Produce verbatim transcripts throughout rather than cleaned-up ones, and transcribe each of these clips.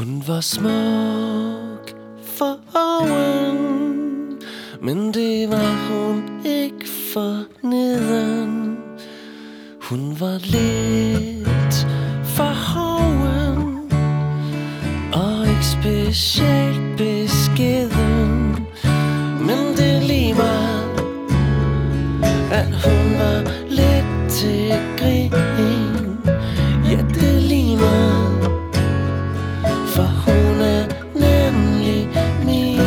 Hun var smuk for oven, men det var hun ikke for neden. Hun var lidt for hoven og ikke specielt beskeden, men det er lige meget, at hun var lidt til grin. Ja, det er lige meget, for hun er nemlig min.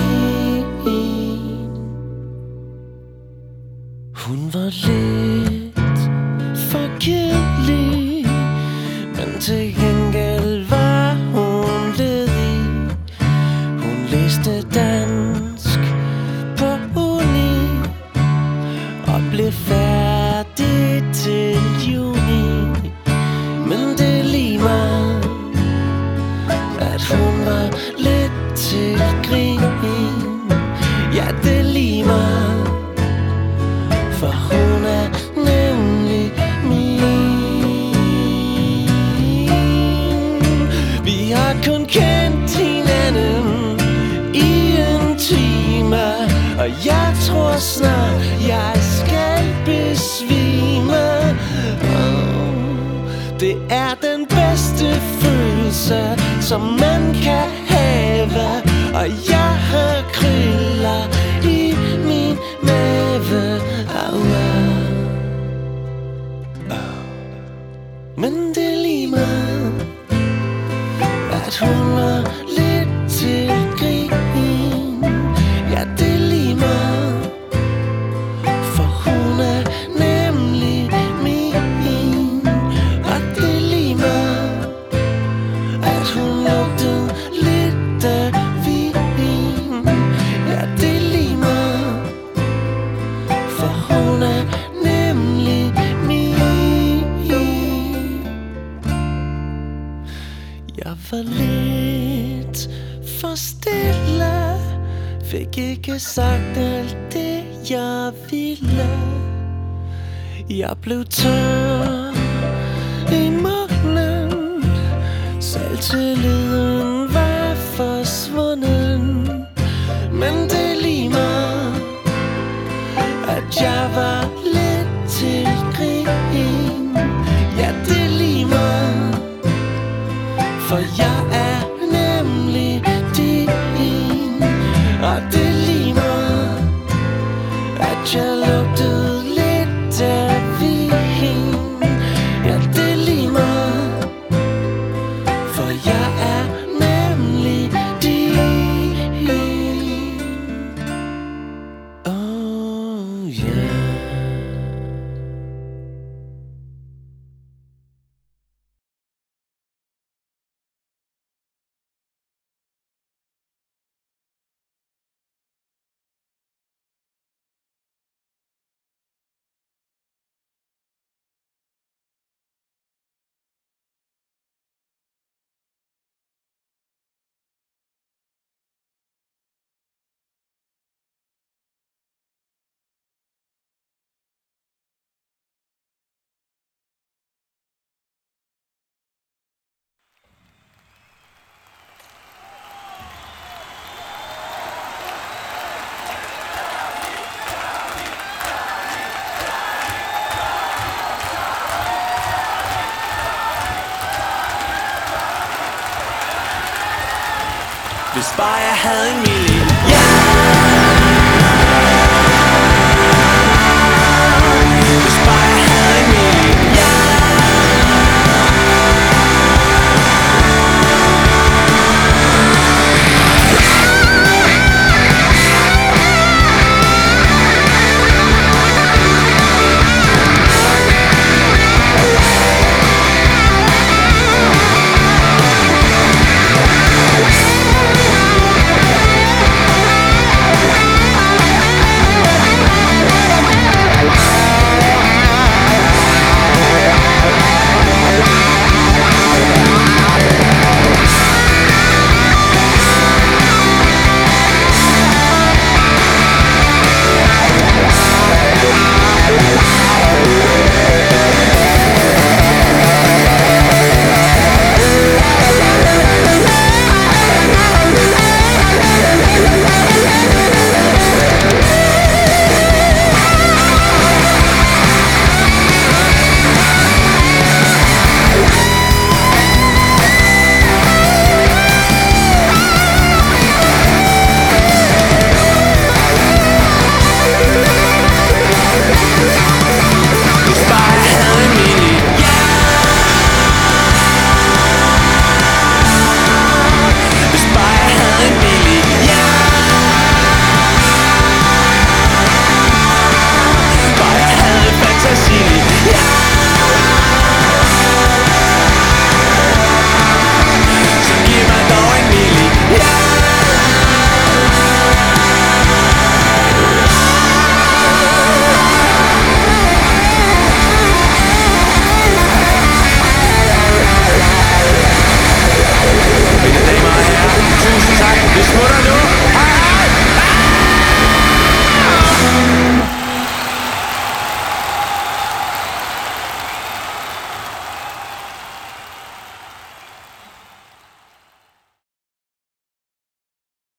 Hun var lidt for kedelig, men til gengæld var hun ledig. Hun læste dansk på uni og blev færdig til juni. Men det er lige meget, at hun var lidt til grin. Ja, det er lige meget, for hun er nemlig min. Vi har kun kendt hinanden i en time, og jeg tror snart, jeg skal besvime. Oh, det er den bedste følelse, som man kan have, og jeg har kriller i min mave. Au, au. Au. Men det er lige meget, at hun var lidt til grin. Ja, det er lige meget, for hun er nemlig min. Og det er lige meget, at hun lugtede lidt af vin. Ja, det er lige meget, for hun er nemlig min. Jeg var lidt for stille, fik ikke sagt alt det jeg ville. Jeg blev tør i munden, selvtilliden var forsvunden. Men det er lige meget, at jeg var lidt til grin. Ja, det er lige meget, for jeg er nemlig din. Og det er lige meget, at jeg lugtede lidt af vin. Ja, det er lige meget, for jeg er nemlig din. Oh yeah. Hvis bare jeg havde en million, yeah!